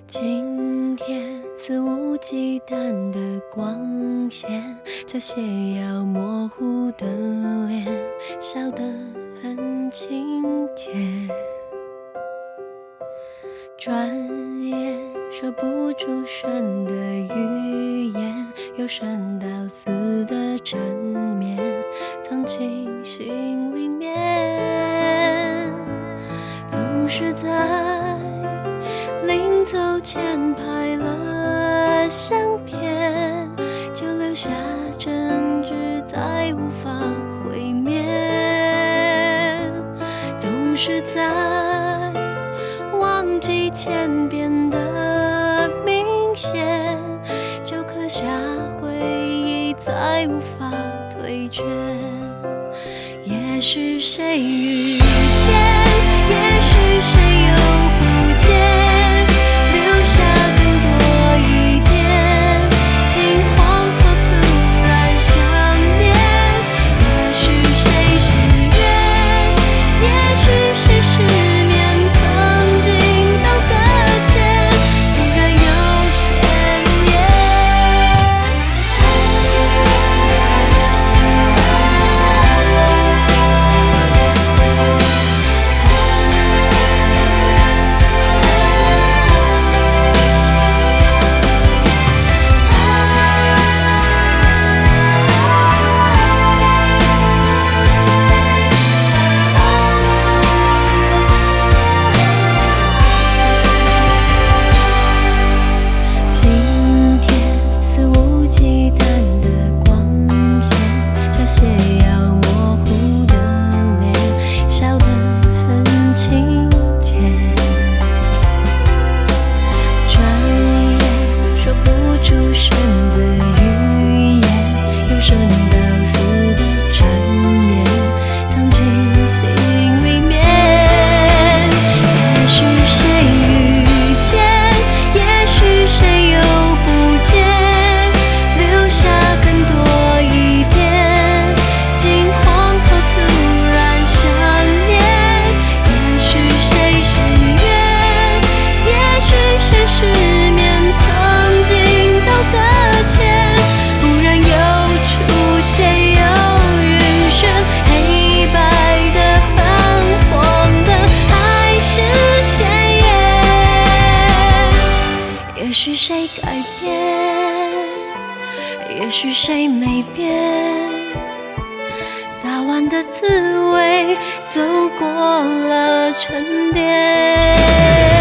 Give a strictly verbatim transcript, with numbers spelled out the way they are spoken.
今天肆无忌惮的光线，这些要模糊的脸，笑得很亲切。转眼说不出声的语言，有声到死的缠绵，藏进心里面。总是在临走前拍了相片，就留下证据，再无法毁灭。总是在忘记前变得明显，就刻下回忆，再无法退却。也许谁遇见，也许谁又不见，留下更多一点，惊慌后突然想念。也许谁是缘，也许谁失眠，曾经道个歉，突然有悬念。今天肆无忌惮的光线，这些要模糊的脸，笑得很亲切。转眼说不出声的语言，有声到死的缠绵，藏进心里面。也许谁遇见，也许谁又不见，留下更多一点，惊慌后突然想念。也许谁是缘，也许谁失眠，曾经道个歉，忽然又出现，有晕眩，黑白的泛黄的还是鲜艳。也许谁改变，也许谁没变，早晚的滋味走过了沉淀。